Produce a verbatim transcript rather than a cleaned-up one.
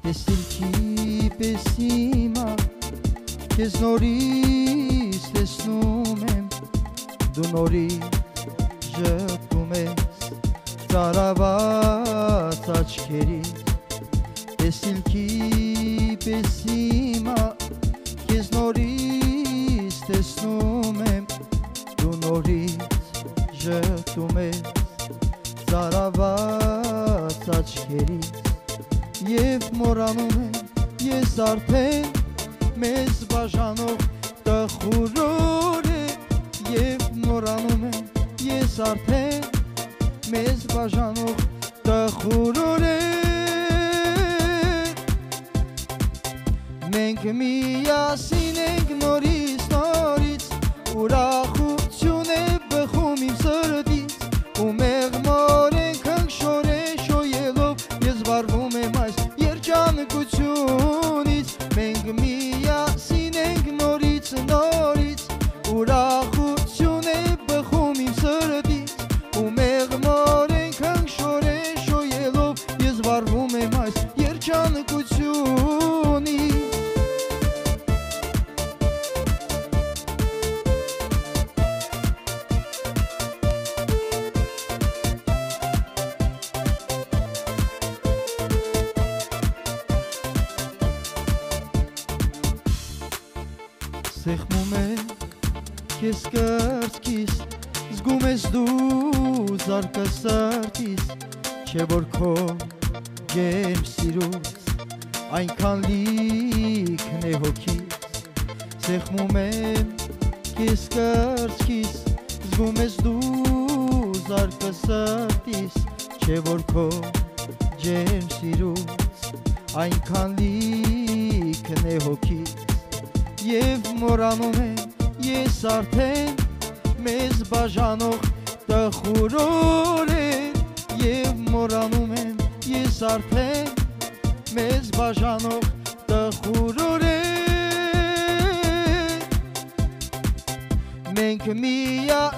Տեսիլքի պես հիմա Քեզ նորից տեսնում եմ Դու նորից ժպտում ես Ծարաված աչքերից Տեսիլքի պես հիմա Քեզ նորից տեսնում եմ Դու նորից ժպտում ես Ծարաված աչքերից Եվ մորանում եմ ես արդեն մեզ բաժանող տխուրոր է Եվ մորանում եմ ես արդեն մեզ բաժանող տխուրոր է Մենք միասին ենք նորից նորից Ուրախություն է բխում իմ սրտից Ու մեղմոր ենք հնգշոր է շոյելով Ես վարվում եմ այս երջանկությունից Մենք միասին ենք նորից նորից Ուրախություն է բխում իմ սրտից Ու մեղմոր ենք հնգշոր է շոյելով Ես վարվում եմ այս երջանկությունից Սեղմում է քեզ կրծքիս Զգում ես դու զարկասարտիս Չէ որ քո ջերմ սիրուց Այնքան լիքն է հոգիս Սեղմում եմ քեզ կրծքիս Զգում ես դու զարկասարտիս Չէ որ քո ջերմ սիրուց Այնքան լիքն է հոգիս Եվ մորանում եմ ես արդեն մեզ բաժանող տխուրոր է Եվ մորանում եմ ես արդեն մեզ բաժանող տխուրոր է Մենք միա